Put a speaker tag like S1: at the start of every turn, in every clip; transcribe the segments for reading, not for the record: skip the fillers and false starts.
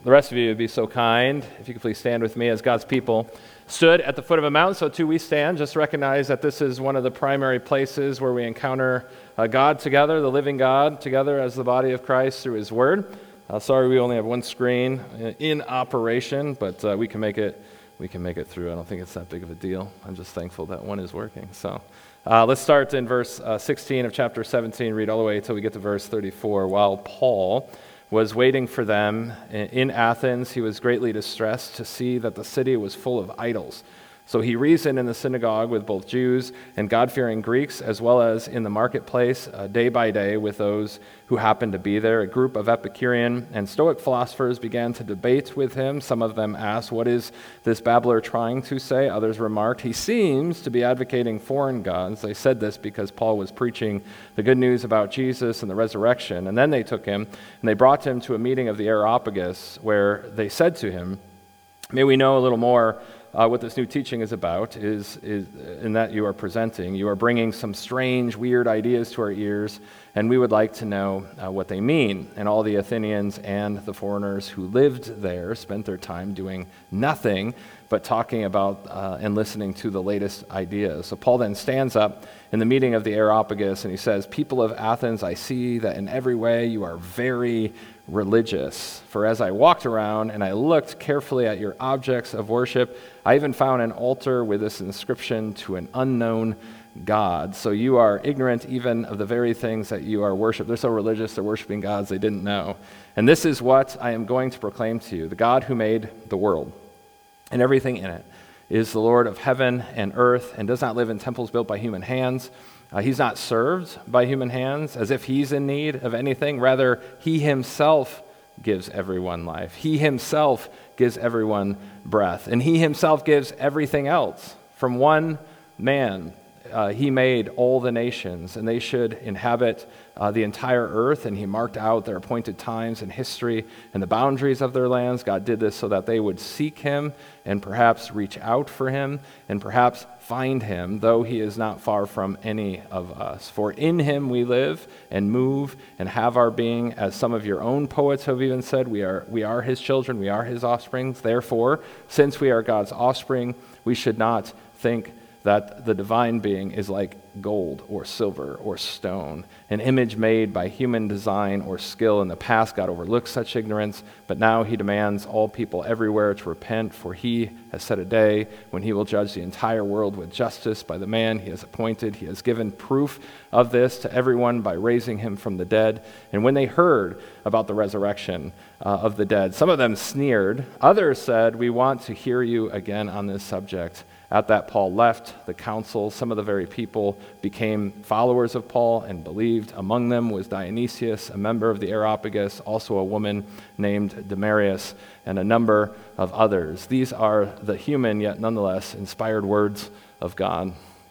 S1: The rest of you would be so kind, if you could please stand with me as God's people stood at the foot of a mountain. So too we stand. Just recognize that this is one of the primary places where we encounter God together, the living God together as the body of Christ through his word. Sorry we only have one screen in operation, but we can make it through. I don't think it's that big of a deal. I'm just thankful that one is working. So let's start in verse 16 of chapter 17, read all the way until we get to verse 34. While Paul was waiting for them in Athens, he was greatly distressed to see that the city was full of idols. So he reasoned in the synagogue with both Jews and God-fearing Greeks, as well as in the marketplace day by day with those who happened to be there. A group of Epicurean and Stoic philosophers began to debate with him. Some of them asked, "What is this babbler trying to say?" Others remarked, "He seems to be advocating foreign gods." They said this because Paul was preaching the good news about Jesus and the resurrection. And then they took him and they brought him to a meeting of the Areopagus, where they said to him, "May we know a little more what this new teaching is about, is in that you are presenting. You are bringing some strange, weird ideas to our ears, and we would like to know what they mean." And all the Athenians and the foreigners who lived there spent their time doing nothing but talking about and listening to the latest ideas. So Paul then stands up in the meeting of the Areopagus, and he says, "People of Athens, I see that in every way you are very religious. For as I walked around and I looked carefully at your objects of worship, I even found an altar with this inscription, 'To an unknown God.' So you are ignorant even of the very things that you are worshiping." They're so religious, they're worshiping gods they didn't know. "And this is what I am going to proclaim to you. The God who made the world and everything in it is the Lord of heaven and earth, and does not live in temples built by human hands. He's not served by human hands as if he's in need of anything. Rather, he himself gives everyone life. He himself gives everyone breath. And he himself gives everything else. From one man, he made all the nations, and they should inhabit the entire earth, and he marked out their appointed times in history and the boundaries of their lands. God did this so that they would seek him and perhaps reach out for him and perhaps find him, though he is not far from any of us. For in him we live and move and have our being, as some of your own poets have even said, we are his children, we are his offspring. Therefore, since we are God's offspring, we should not think that the divine being is like gold or silver or stone, an image made by human design or skill. In the past, God overlooked such ignorance, but now he demands all people everywhere to repent, for he has set a day when he will judge the entire world with justice by the man he has appointed. He has given proof of this to everyone by raising him from the dead." And when they heard about the resurrection of the dead, some of them sneered. Others said, "We want to hear you again on this subject." At that, Paul left the council. Some of the very people became followers of Paul and believed. Among them was Dionysius, a member of the Areopagus, also a woman named Damaris, and a number of others. These are the human, yet nonetheless inspired words of God.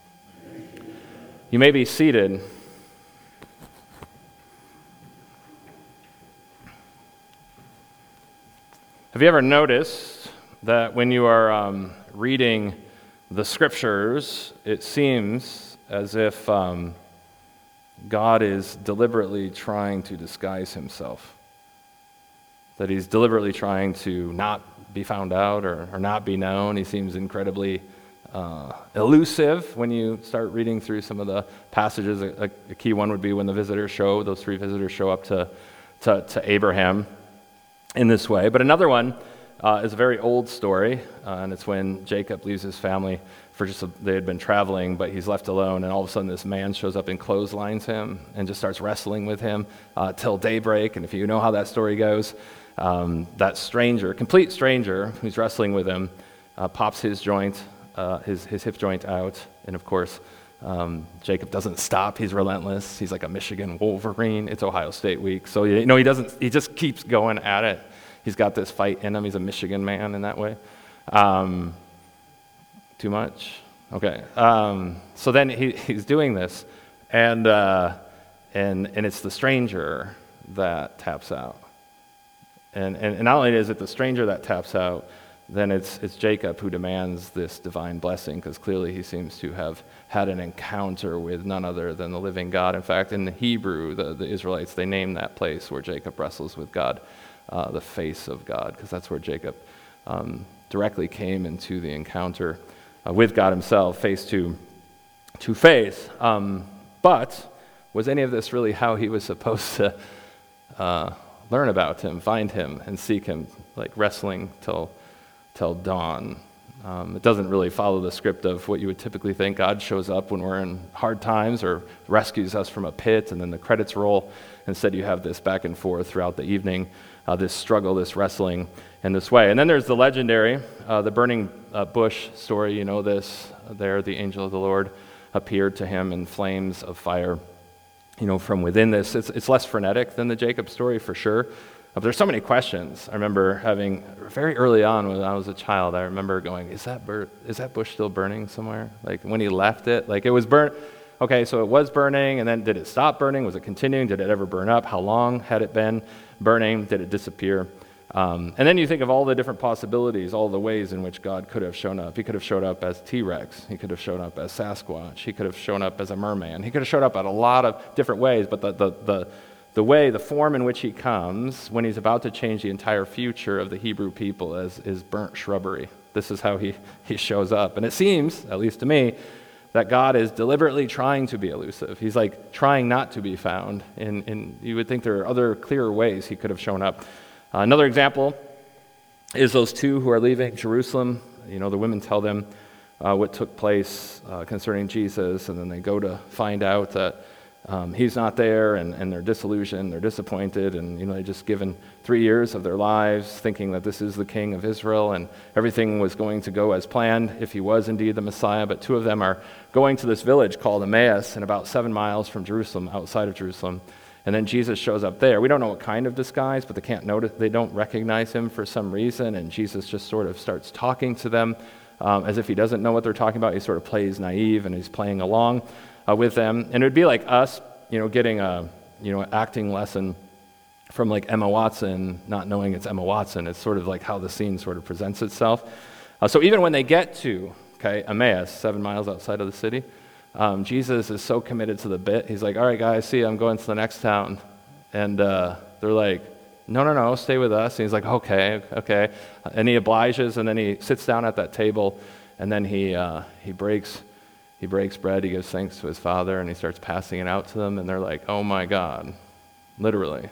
S1: You may be seated. Have you ever noticed that when you are reading the scriptures, it seems as if God is deliberately trying to disguise himself, that he's deliberately trying to not be found out or not be known? He seems incredibly elusive when you start reading through some of the passages. A key one would be when those three visitors show up to Abraham in this way. But another one is a very old story, and it's when Jacob leaves his family they had been traveling, but he's left alone, and all of a sudden this man shows up and clotheslines him and just starts wrestling with him till daybreak. And if you know how that story goes, that stranger, complete stranger who's wrestling with him, pops his hip joint out, and of course Jacob doesn't stop. He's relentless. He's like a Michigan Wolverine. It's Ohio State week, so he just keeps going at it. He's got this fight in him. He's a Michigan man in that way. Too much? Okay. So then he's doing this, and it's the stranger that taps out. And not only is it the stranger that taps out, then it's Jacob who demands this divine blessing, because clearly he seems to have had an encounter with none other than the living God. In fact, in the Hebrew, the Israelites, they name that place where Jacob wrestles with God, the face of God, because that's where Jacob directly came into the encounter with God himself, face to face. But was any of this really how he was supposed to learn about him, find him, and seek him, like wrestling till dawn? It doesn't really follow the script of what you would typically think. God shows up when we're in hard times or rescues us from a pit, and then the credits roll. Instead, you have this back and forth throughout the evening, this struggle, this wrestling in this way. And then there's the legendary, the burning bush story. You know this. There, the angel of the Lord appeared to him in flames of fire. From within this, it's less frenetic than the Jacob story for sure. But there's so many questions. I remember having, very early on when I was a child, I remember going, is that bush still burning somewhere? Like when he left it, like it was burnt. Okay, so it was burning, and then did it stop burning? Was it continuing? Did it ever burn up? How long had it been burning? Did it disappear? And then you think of all the different possibilities, all the ways in which God could have shown up. He could have showed up as T-Rex. He could have shown up as Sasquatch. He could have shown up as a merman. He could have showed up in a lot of different ways, but the form in which he comes when he's about to change the entire future of the Hebrew people is burnt shrubbery. This is how he shows up. And it seems, at least to me, that God is deliberately trying to be elusive. He's like trying not to be found. And you would think there are other clearer ways he could have shown up. Another example is those two who are leaving Jerusalem. The women tell them what took place concerning Jesus, and then they go to find out that he's not there, and they're disillusioned, they're disappointed, and they've just given 3 years of their lives thinking that this is the king of Israel, and everything was going to go as planned if he was indeed the Messiah. But two of them are going to this village called Emmaus, and about 7 miles from Jerusalem, outside of Jerusalem. And then Jesus shows up there. We don't know what kind of disguise, but they don't recognize him for some reason, and Jesus just sort of starts talking to them as if he doesn't know what they're talking about. He sort of plays naive, and he's playing along with them. And it would be like us, getting a, acting lesson from like Emma Watson, not knowing it's Emma Watson. It's sort of like how the scene sort of presents itself. So even when they get to, Emmaus, 7 miles outside of the city, Jesus is so committed to the bit. He's like, all right, guys, see, I'm going to the next town. And they're like, no, stay with us. And he's like, okay. And he obliges, and then he sits down at that table, and then he breaks bread, he gives thanks to his Father, and he starts passing it out to them, and they're like, oh my God, literally.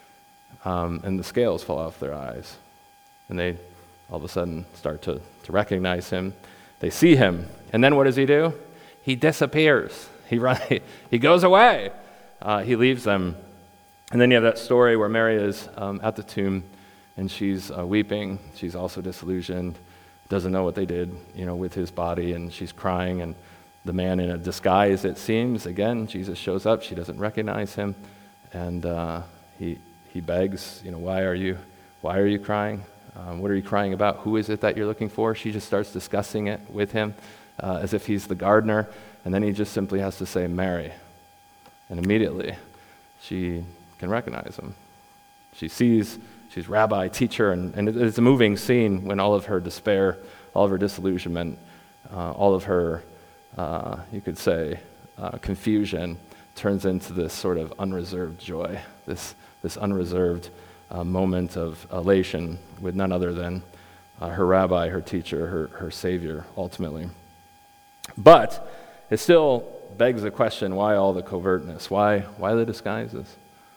S1: And the scales fall off their eyes, and they all of a sudden start to recognize him. They see him, and then what does he do? He disappears. He goes away. He leaves them. And then you have that story where Mary is at the tomb, and she's weeping. She's also disillusioned, doesn't know what they did, with his body, and she's crying, and the man in a disguise, it seems. Again, Jesus shows up. She doesn't recognize him, and he begs, why are you crying? What are you crying about? Who is it that you're looking for? She just starts discussing it with him as if he's the gardener, and then he just simply has to say, Mary. And immediately, she can recognize him. She sees, she's rabbi, teacher, and it's a moving scene when all of her despair, all of her disillusionment, all of her you could say, confusion turns into this sort of unreserved joy, this unreserved moment of elation with none other than her rabbi, her teacher, her savior, ultimately. But it still begs the question, why all the covertness? Why the disguises?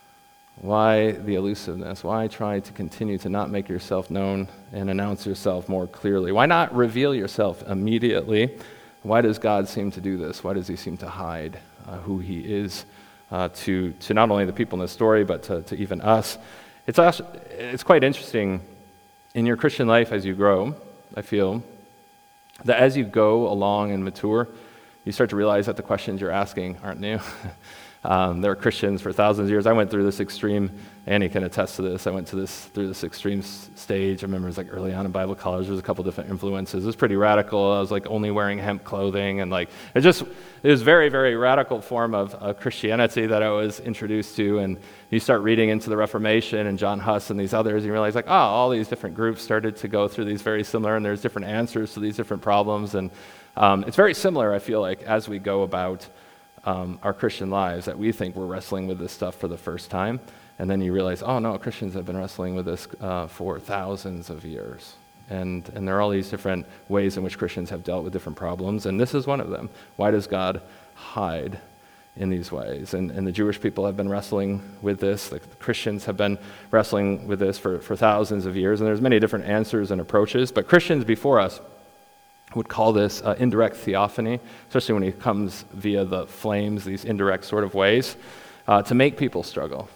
S1: Why the elusiveness? Why try to continue to not make yourself known and announce yourself more clearly? Why not reveal yourself immediately? Why does God seem to do this? Why does he seem to hide who he is to not only the people in the story, but to even us? It's quite interesting in your Christian life as you grow, I feel, that as you go along and mature, you start to realize that the questions you're asking aren't new. There were Christians for thousands of years. I went through this extreme, Annie can attest to this, I went through this extreme stage. I remember it was like early on in Bible college, there was a couple different influences. It was pretty radical. I was like only wearing hemp clothing, and like it was very, very radical form of Christianity that I was introduced to. And you start reading into the Reformation and John Huss and these others, and you realize like, all these different groups started to go through these very similar, and there's different answers to these different problems. And it's very similar, I feel like, as we go about our Christian lives, that we think we're wrestling with this stuff for the first time. And then you realize, oh no, Christians have been wrestling with this for thousands of years. And there are all these different ways in which Christians have dealt with different problems, and this is one of them. Why does God hide in these ways? And the Jewish people have been wrestling with this. The Christians have been wrestling with this for thousands of years, and there's many different answers and approaches. But Christians before us would call this indirect theophany, especially when he comes via the flames, these indirect sort of ways, to make people struggle,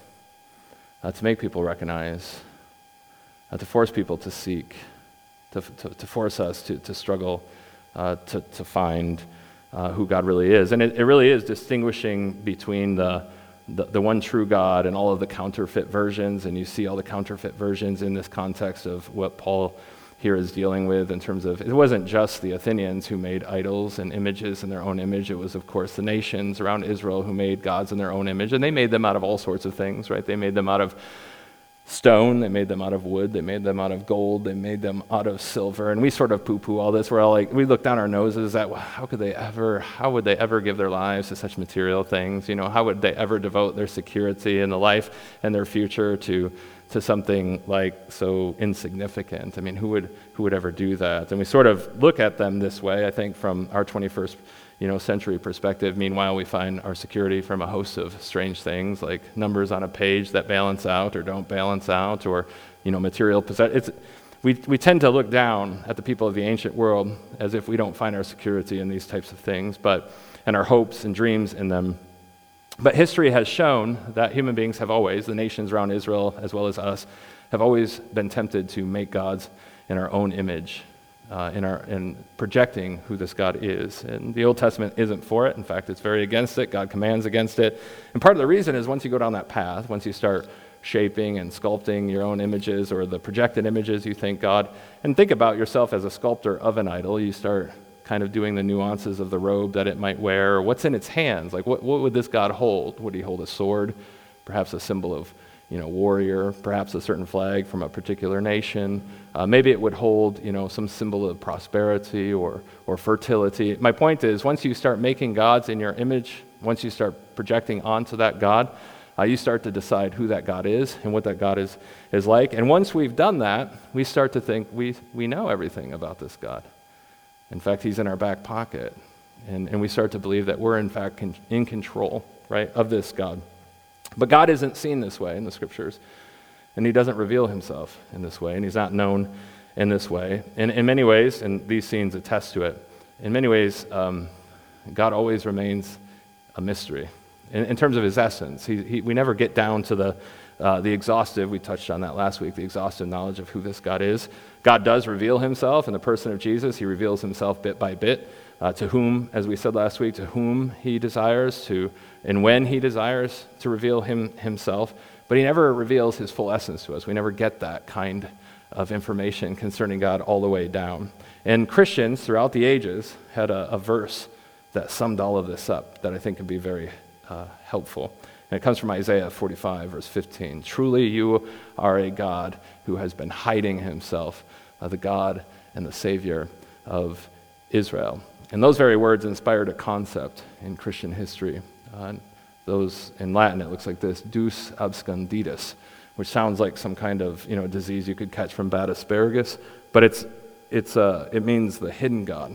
S1: to make people recognize, to force people to seek, to force us to struggle to find who God really is. And it really is distinguishing between the one true God and all of the counterfeit versions, and you see all the counterfeit versions in this context of what Paul here is dealing with in terms of, it wasn't just the Athenians who made idols and images in their own image. It was, of course, the nations around Israel who made gods in their own image, and they made them out of all sorts of things, right? They made them out of stone, they made them out of wood, they made them out of gold, they made them out of silver, and we sort of poo-poo all this. We're all like, we look down our noses at, well, how would they ever give their lives to such material things? You know, how would they ever devote their security and the life and their future to something like so insignificant? I mean, who would ever do that? And we sort of look at them this way, I think, from our 21st century perspective. Meanwhile, we find our security from a host of strange things like numbers on a page that balance out or don't balance out, or material possessions. We tend to look down at the people of the ancient world as if we don't find our security in these types of things, and our hopes and dreams in them. But history has shown that human beings have always, the nations around Israel as well as us, have always been tempted to make gods in our own image, in projecting who this God is. And the Old Testament isn't for it. In fact, it's very against it. God commands against it. And part of the reason is once you go down that path, once you start shaping and sculpting your own images or the projected images you think God, and think about yourself as a sculptor of an idol, you start kind of doing the nuances of the robe that it might wear, or what's in its hands. Like, what would this God hold? Would he hold a sword, perhaps a symbol of warrior, perhaps a certain flag from a particular nation? Maybe it would hold, some symbol of prosperity or fertility. My point is, once you start making gods in your image, once you start projecting onto that God, you start to decide who that God is and what that God is like. And once we've done that, we start to think we know everything about this God. In fact, he's in our back pocket. And we start to believe that we're, in fact, in control, right, of this God. But God isn't seen this way in the Scriptures, and he doesn't reveal himself in this way, and he's not known in this way. And in many ways, and these scenes attest to it, in many ways, God always remains a mystery. In terms of his essence, we never get down to the exhaustive, we touched on that last week, the exhaustive knowledge of who this God is. God does reveal himself in the person of Jesus. He reveals himself bit by bit, to whom, as we said last week, to whom he desires to, and when he desires to reveal himself. But he never reveals his full essence to us. We never get that kind of information concerning God all the way down. And Christians throughout the ages had a verse that summed all of this up that I think can be very helpful. And it comes from Isaiah 45, verse 15. Truly you are a God who has been hiding himself, the God and the Savior of Israel. And those very words inspired a concept in Christian history. Those in Latin, it looks like this: Deus absconditus, which sounds like some kind of disease you could catch from bad asparagus, but it means the hidden God.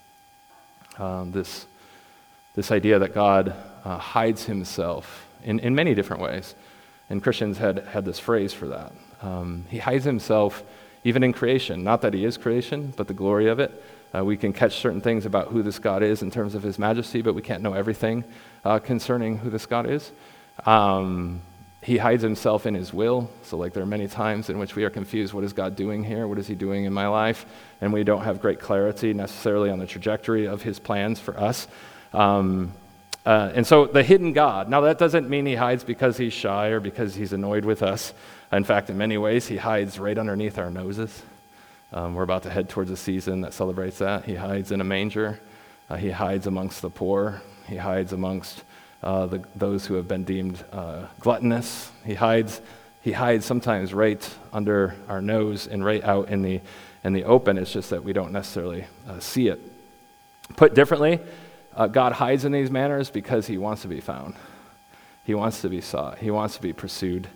S1: This idea that God hides himself in many different ways, and Christians had this phrase for that. He hides himself even in creation. Not that he is creation, but the glory of it. We can catch certain things about who this God is in terms of his majesty, but we can't know everything concerning who this God is. He hides himself in his will. So there are many times in which we are confused. What is God doing here? What is he doing in my life? And we don't have great clarity necessarily on the trajectory of his plans for us. And so the hidden God, now that doesn't mean he hides because he's shy or because he's annoyed with us. In fact, in many ways, he hides right underneath our noses. We're about to head towards a season that celebrates that. He hides in a manger. He hides amongst the poor. He hides amongst those who have been deemed gluttonous. He hides sometimes right under our nose and right out in the open. It's just that we don't necessarily see it. Put differently, God hides in these manners because he wants to be found. He wants to be sought. He wants to be pursued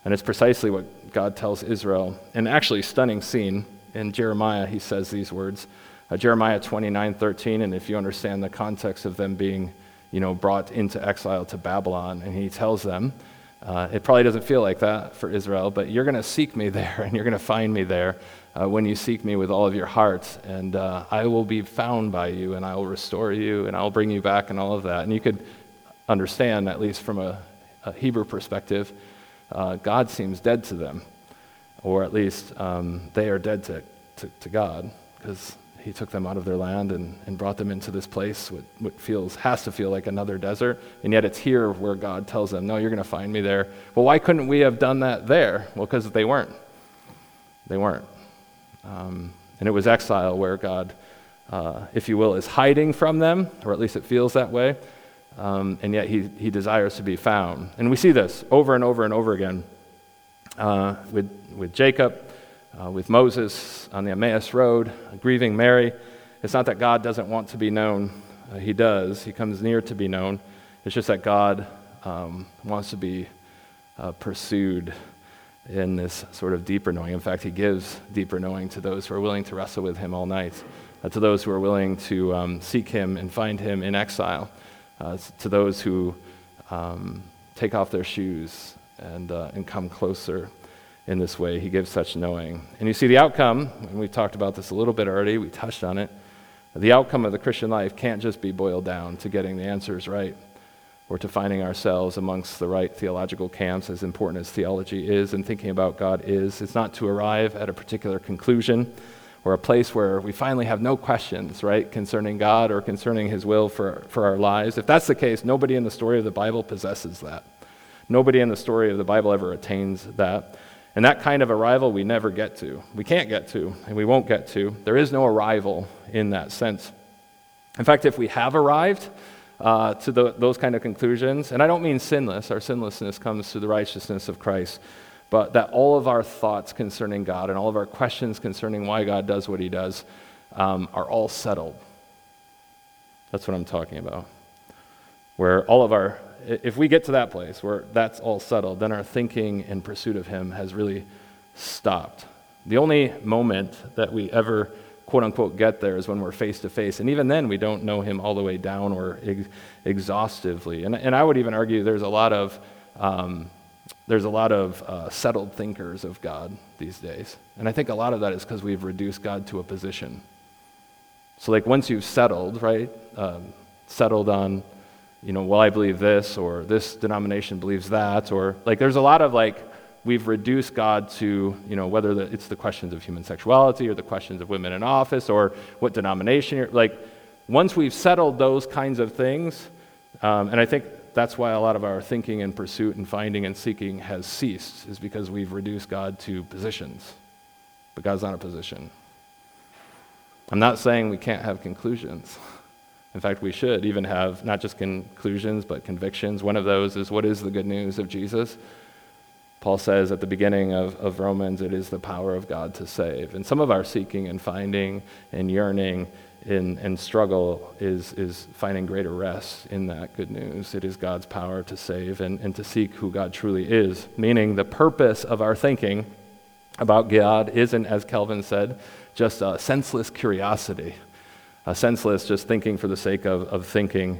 S1: And it's precisely what God tells Israel. An actually stunning scene in Jeremiah, he says these words. Jeremiah 29:13, and if you understand the context of them being, brought into exile to Babylon, and he tells them, it probably doesn't feel like that for Israel, but you're going to seek me there, and you're going to find me there when you seek me with all of your heart, and I will be found by you, and I will restore you, and I'll bring you back, and all of that. And you could understand, at least from a Hebrew perspective, God seems dead to them, or at least they are dead to God, because he took them out of their land and brought them into this place, what has to feel like another desert, and yet it's here where God tells them, no, you're going to find me there. Well, why couldn't we have done that there? Well, because they weren't. They weren't. And it was exile where God, if you will, is hiding from them, or at least it feels that way, and yet he desires to be found. And we see this over and over and over again with Jacob, with Moses on the Emmaus Road, grieving Mary. It's not that God doesn't want to be known. He does. He comes near to be known. It's just that God wants to be pursued in this sort of deeper knowing. In fact, he gives deeper knowing to those who are willing to wrestle with him all night, to those who are willing to seek him and find him in exile, to those who take off their shoes and come closer. In this way, he gives such knowing. And you see the outcome, and we talked about this a little bit already, we touched on it. The outcome of the Christian life can't just be boiled down to getting the answers right, or to finding ourselves amongst the right theological camps, as important as theology is and thinking about God is. It's not to arrive at a particular conclusion or a place where we finally have no questions, right, concerning God or concerning his will for our lives. If that's the case, nobody in the story of the Bible possesses that. Nobody in the story of the Bible ever attains that. And that kind of arrival we never get to. We can't get to, and we won't get to. There is no arrival in that sense. In fact, if we have arrived to those kind of conclusions, and I don't mean sinless, our sinlessness comes through the righteousness of Christ, but that all of our thoughts concerning God and all of our questions concerning why God does what he does are all settled. That's what I'm talking about. Where all of our, if we get to that place where that's all settled, then our thinking in pursuit of him has really stopped. The only moment that we ever, quote unquote, get there is when we're face to face. And even then, we don't know him all the way down or exhaustively. And I would even argue there's a lot of settled thinkers of God these days. And I think a lot of that is because we've reduced God to a position. So like once you've settled, right, settled on, well, I believe this, or this denomination believes that, or like there's a lot of we've reduced God to, whether it's the questions of human sexuality or the questions of women in office or what denomination you're, once we've settled those kinds of things, and I think that's why a lot of our thinking and pursuit and finding and seeking has ceased, is because we've reduced God to positions. But God's not a position. I'm not saying we can't have conclusions. In fact, we should even have not just conclusions, but convictions. One of those is, what is the good news of Jesus? Paul says at the beginning of Romans, it is the power of God to save. And some of our seeking and finding and yearning and struggle is finding greater rest in that good news. It is God's power to save and to seek who God truly is. Meaning the purpose of our thinking about God isn't, as Calvin said, just a senseless curiosity. Senseless, just thinking for the sake of thinking.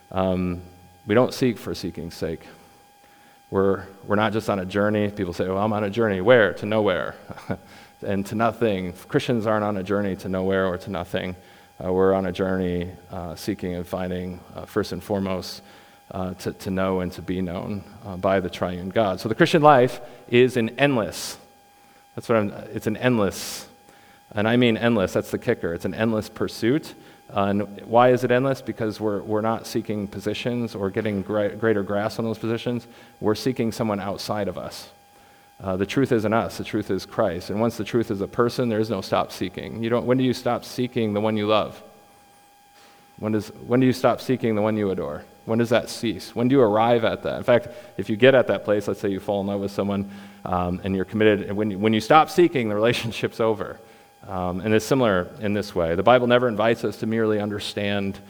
S1: We don't seek for seeking's sake. We're not just on a journey. People say, I'm on a journey. Where? To nowhere. And to nothing. Christians aren't on a journey to nowhere or to nothing. We're on a journey seeking and finding, first and foremost, to know and to be known by the triune God. So the Christian life is an endless. It's an endless. And I mean endless, that's the kicker. It's an endless pursuit. And why is it endless? Because we're not seeking positions or getting greater grasp on those positions. We're seeking someone outside of us. The truth isn't us, the truth is Christ. And once the truth is a person, there is no stop seeking. When do you stop seeking the one you love? When do you stop seeking the one you adore? When does that cease? When do you arrive at that? In fact, if you get at that place, let's say you fall in love with someone and you're committed, and when you stop seeking, the relationship's over. And it's similar in this way. The Bible never invites us to merely understand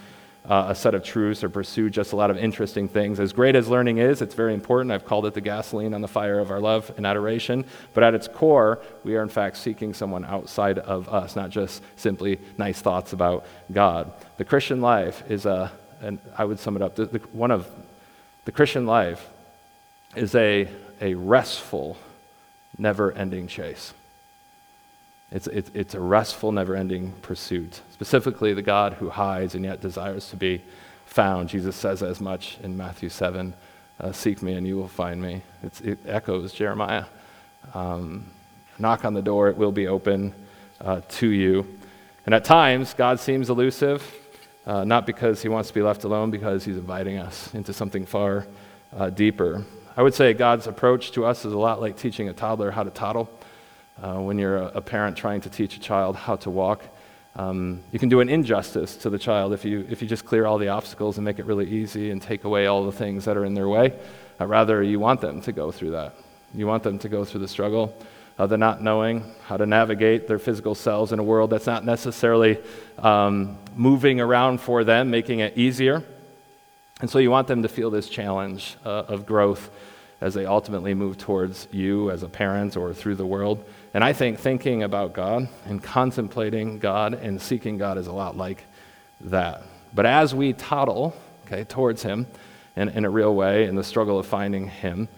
S1: a set of truths or pursue just a lot of interesting things. As great as learning is, it's very important. I've called it the gasoline on the fire of our love and adoration. But at its core, we are in fact seeking someone outside of us, not just simply nice thoughts about God. The Christian life is and I would sum it up, the Christian life is a restful, never-ending chase. It's a restful, never-ending pursuit. Specifically, the God who hides and yet desires to be found. Jesus says as much in Matthew 7, seek me and you will find me. It echoes Jeremiah. Knock on the door, it will be open to you. And at times, God seems elusive, not because he wants to be left alone, because he's inviting us into something far deeper. I would say God's approach to us is a lot like teaching a toddler how to toddle. When you're a parent trying to teach a child how to walk, you can do an injustice to the child if you just clear all the obstacles and make it really easy and take away all the things that are in their way. Rather, you want them to go through that. You want them to go through the struggle of the not knowing how to navigate their physical selves in a world that's not necessarily moving around for them, making it easier. And so you want them to feel this challenge of growth as they ultimately move towards you as a parent or through the world. And I think thinking about God and contemplating God and seeking God is a lot like that. But as we toddle, towards him in a real way, in the struggle of finding him,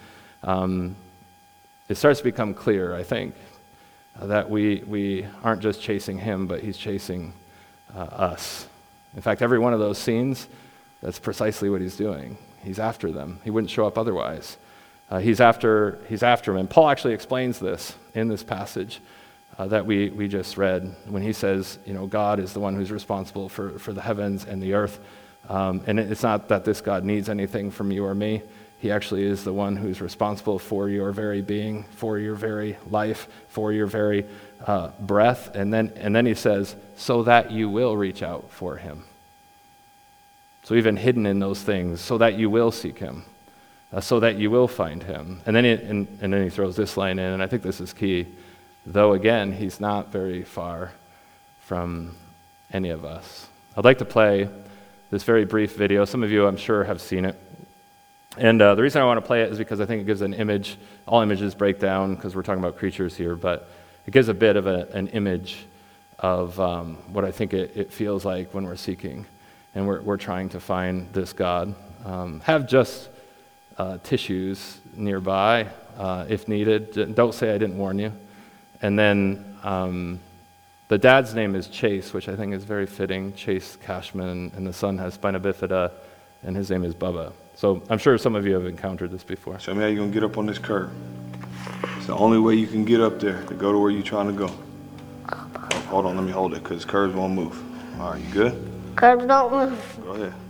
S1: it starts to become clear, I think, that we aren't just chasing him, but he's chasing us. In fact, every one of those scenes, that's precisely what he's doing. He's after them. He wouldn't show up otherwise. He's after him. And Paul actually explains this in this passage that we just read when he says, God is the one who's responsible for the heavens and the earth. And it's not that this God needs anything from you or me. He actually is the one who's responsible for your very being, for your very life, for your very breath. And then he says, so that you will reach out for him. So even hidden in those things, so that you will seek him. So that you will find him. And then he throws this line in, and I think this is key. Though, again, he's not very far from any of us. I'd like to play this very brief video. Some of you, I'm sure, have seen it. And the reason I want to play it is because I think it gives an image. All images break down because we're talking about creatures here, but it gives a bit of an image of what I think it feels like when we're seeking and we're trying to find this God. Have just tissues nearby if needed. Don't say I didn't warn you. And then the dad's name is Chase, which I think is very fitting, Chase Cashman, and the son has spina bifida, and his name is Bubba. So I'm sure some of you have encountered this before.
S2: Show me how you're going to get up on this curb. It's the only way you can get up there to go to where you're trying to go. Hold on, let me hold it because curves won't move. All right, you good?
S3: Curves don't move.
S2: Go ahead.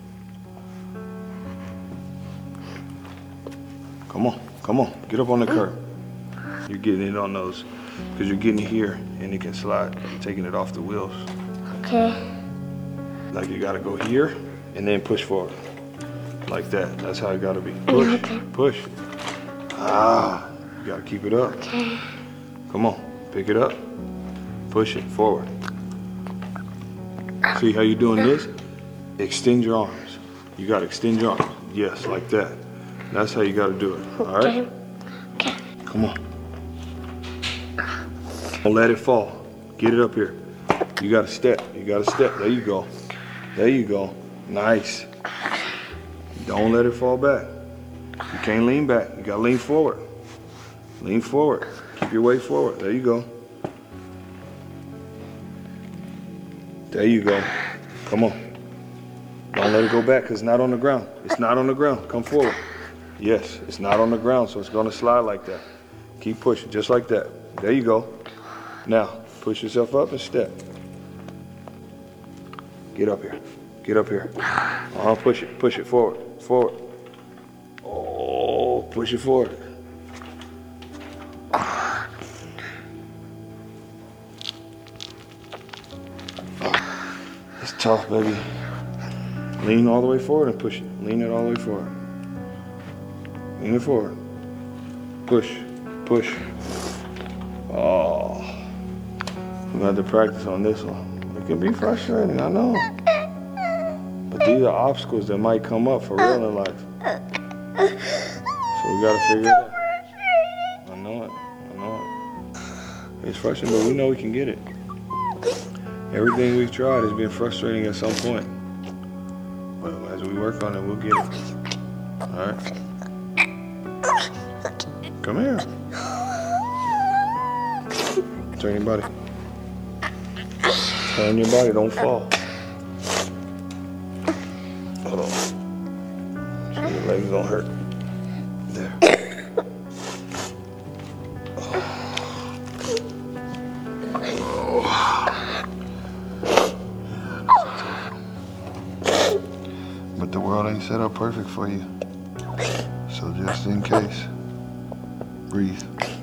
S2: Come on, get up on the curb. You're getting it on those, because you're getting it here and it can slide. You're taking it off the wheels.
S3: Okay.
S2: Like you gotta go here and then push forward. Like that, that's how it gotta be. Push,
S3: Okay.
S2: push. You gotta keep it up.
S3: Okay.
S2: Come on, pick it up. Push it forward. See how you're doing this? Extend your arms. You gotta extend your arms. Yes, like that. That's how you gotta do it, all right?
S3: Okay.
S2: Come on. Don't let it fall. Get it up here. You gotta step. You gotta step. There you go. There you go. Nice. Don't let it fall back. You can't lean back. You gotta lean forward. Lean forward. Keep your weight forward. There you go. There you go. Come on. Don't let it go back because it's not on the ground. It's not on the ground. Come forward. Yes, it's not on the ground, so it's gonna slide like that. Keep pushing, just like that. There you go. Now, push yourself up and step. Get up here. Get up here. Push it forward. Forward. Oh, push it forward. It's tough, baby. Lean all the way forward and push it. Lean it all the way forward. Lean it forward. Push. Push. Oh. I'm going to have to practice on this one. It can be frustrating, I know. But But these are obstacles that might come up for real in life. So we gotta figure it out. I know it. It's frustrating, but we know we can get it. Everything we've tried has been frustrating at some point. But as we work on it, we'll get it. Alright? Come here. Turn your body. Turn your body, don't fall. Hold on. So your legs don't hurt. There. But the world ain't set up perfect for you. So just in case, breathe.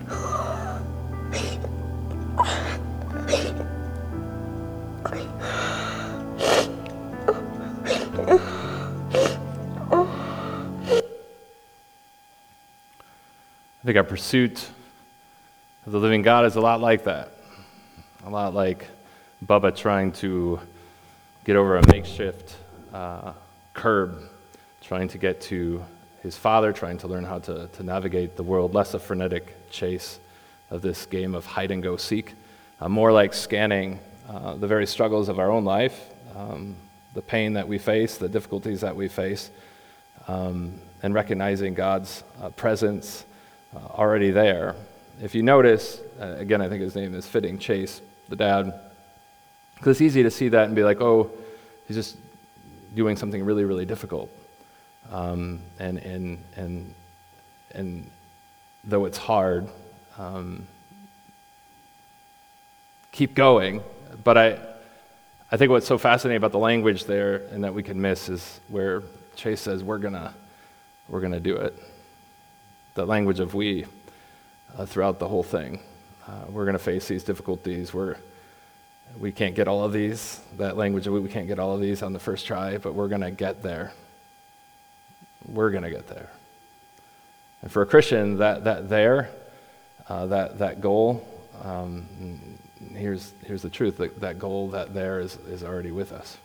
S1: I think our pursuit of the living God is a lot like that. A lot like Bubba trying to get over a makeshift curb, trying to get to his father, trying to learn how to navigate the world, less a frenetic chase of this game of hide and go seek, more like scanning the very struggles of our own life, the pain that we face, the difficulties that we face, and recognizing God's presence already there. If you notice, again, I think his name is fitting, Chase, the dad, because it's easy to see that and be like, oh, he's just doing something really, really difficult. And though it's hard, keep going. But I think what's so fascinating about the language there and that we can miss is where Chase says, we're gonna do it. The language of we throughout the whole thing. We're going to face these difficulties. We can't get all of these. That language of we can't get all of these on the first try, but we're going to get there. We're going to get there. And for a Christian, that goal, here's the truth, that goal, that there is already with us.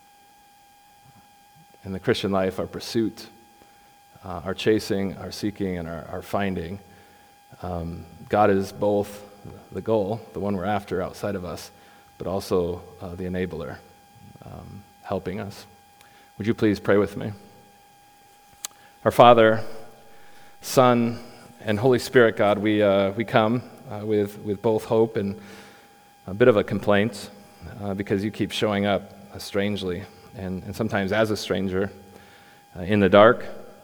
S1: In the Christian life, our pursuit, our chasing, our seeking, and our finding. God is both the goal, the one we're after outside of us, but also the enabler, helping us. Would you please pray with me? Our Father, Son, and Holy Spirit, God, we come with both hope and a bit of a complaint because you keep showing up strangely and sometimes as a stranger in the dark.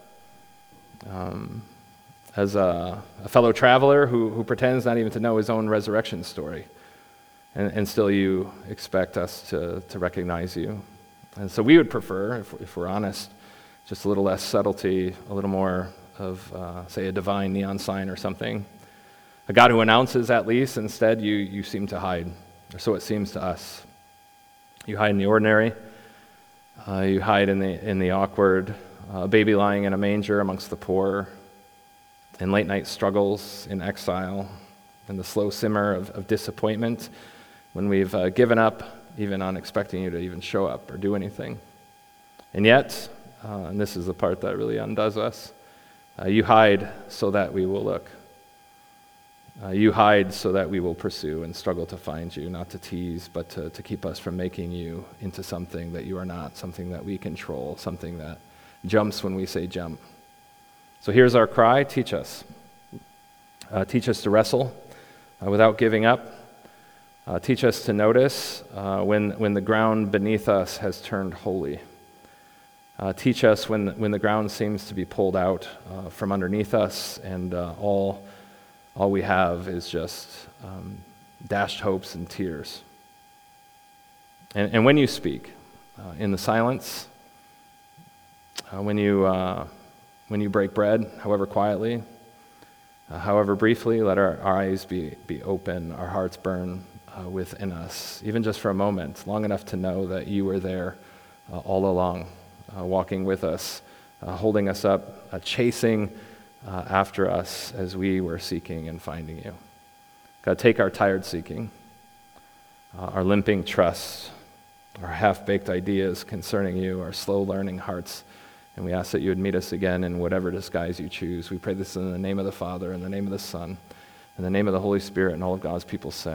S1: As a fellow traveler who pretends not even to know his own resurrection story. And still you expect us to recognize you. And so we would prefer, if we're honest, just a little less subtlety, a little more of, say, a divine neon sign or something. A God who announces at least, instead you seem to hide, or so it seems to us. You hide in the ordinary, you hide in the awkward, a baby lying in a manger amongst the poor, in late night struggles, in exile, in the slow simmer of disappointment, when we've given up even on expecting you to even show up or do anything. And yet, and this is the part that really undoes us, you hide so that we will look. You hide so that we will pursue and struggle to find you, not to tease, but to keep us from making you into something that you are not, something that we control, something that jumps when we say jump. So here's our cry, teach us. Teach us to wrestle without giving up. Teach us to notice when the ground beneath us has turned holy. Teach us when the ground seems to be pulled out from underneath us and all we have is just dashed hopes and tears. And when you speak, in the silence, when you break bread, however quietly, however briefly, let our eyes be open, our hearts burn within us, even just for a moment, long enough to know that you were there all along, walking with us, holding us up, chasing after us as we were seeking and finding you. God, take our tired seeking, our limping trust, our half-baked ideas concerning you, our slow-learning hearts. And we ask that you would meet us again in whatever disguise you choose. We pray this in the name of the Father, in the name of the Son, in the name of the Holy Spirit, and all of God's people say.